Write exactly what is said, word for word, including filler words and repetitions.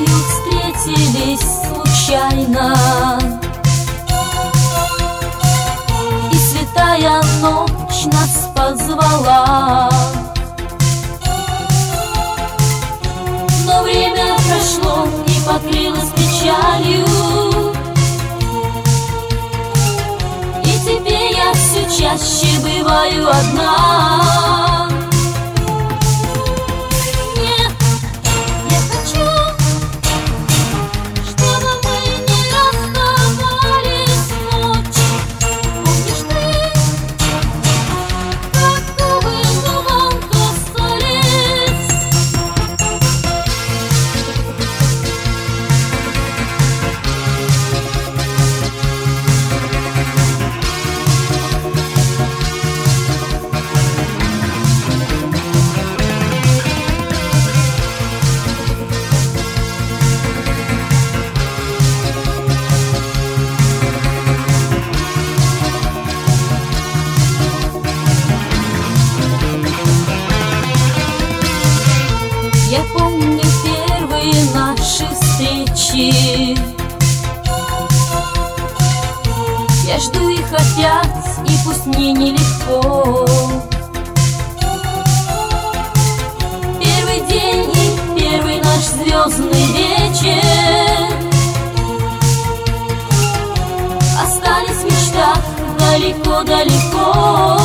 тобою встретились случайно, и святая ночь нас позвала. Но время прошло и покрылось печалью, и теперь я все чаще бываю одна. Нет, я хочу, чтобы мы не расставались ночью. Помнишь ты, как губы губам касались? Я помню первые наши встречи, я жду их опять, и пусть мне нелегко. Первый день и первый наш звездный вечер остались в мечтах далеко-далеко.